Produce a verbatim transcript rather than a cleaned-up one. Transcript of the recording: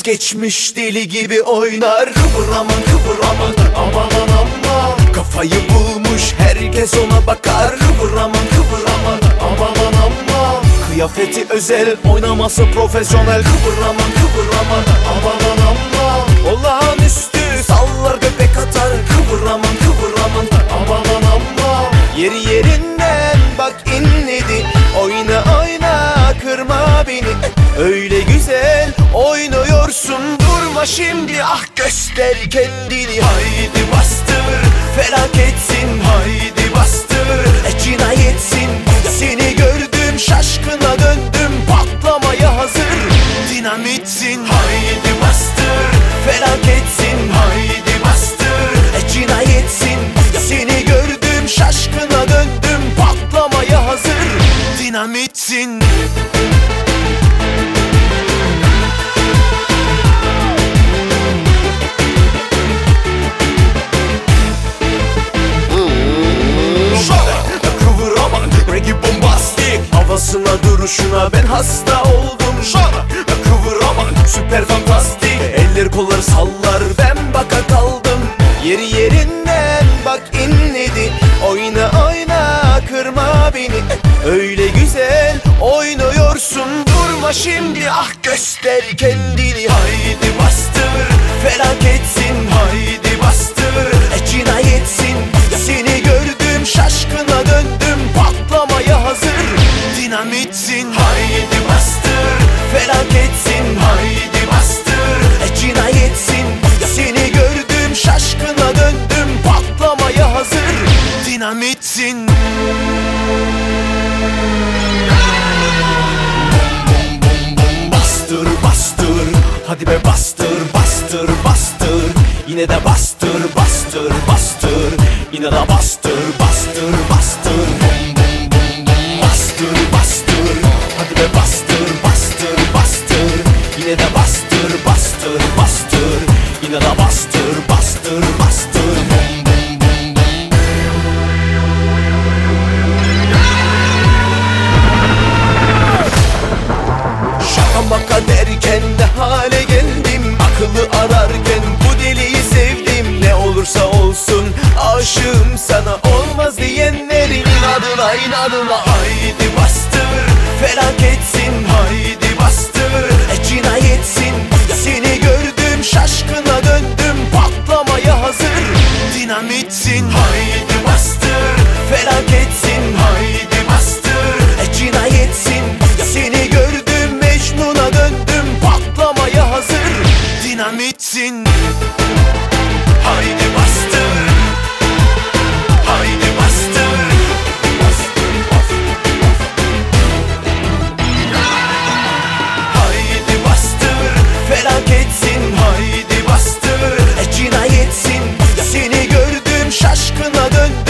vazgeçmiş deli gibi oynar. Kıvıraman kıvıraman aman aman, kafayı bulmuş herkes ona bakar. Kıvıraman kıvıraman aman aman, kıyafeti özel, oynaması profesyonel. Kıvıraman kıvıraman aman aman, olağanüstü sallar göbek atar. Kıvıraman kıvıraman aman aman, yeri yerinden bak inledi. Oyna oyna kırma beni, öyle güzel oynuyorsun. Durma şimdi, ah göster kendini. Haydi bastır felaketsin, haydi bastır e, cinayetsin. Seni gördüm şaşkına döndüm, patlamaya hazır dinamitsin. Haydi bastır felaketsin, haydi bastır e, cinayetsin. Seni gördüm şaşkına döndüm, patlamaya hazır dinamitsin. Havasına duruşuna ben hasta oldum. Kıvıraman süper fantastik, eller kolları sallar ben baka kaldım. Yeri yerinden bak inledi. Oyna oyna kırma beni, öyle güzel oynuyorsun. Durma şimdi, ah göster kendini. Haydi bastır felaketsin, haydi bastır e, cinayetsin. Seni gördüm şaşkına döndüm, patlamaya hazır dinamitsin. Haydi bastır felaketsin, haydi bastır e, cinayetsin. Seni gördüm şaşkına döndüm, patlamaya hazır dinamitsin. Bastır bastır, hadi be bastır bastır bastır. Yine de bastır bastır bastır, yine de bastır bastır bastır. Bastır bastır, hadi be bastır bastır bastır. Yine de bastır bastır bastır, yine de bastır bastır bastır. Şaka maka derken ne hale geldim, akıllı ararken bu deliyi sevdim. Ne olursa olsun aşığım sana, olmaz diyenlerin inadına inadına. Haydi bastır felaketsin, haydi bastır e, cinayetsin. Seni gördüm şaşkına döndüm, patlamaya hazır dinamitsin. Haydi bastır felaketsin, haydi bastır e, cinayetsin. Seni gördüm Mecnun'a döndüm, patlamaya hazır dinamitsin. Haydi bastır, haydi bastır. Haydi bastır felaketsin, haydi bastır e, cinayetsin. Seni gördüm şaşkına döndüm,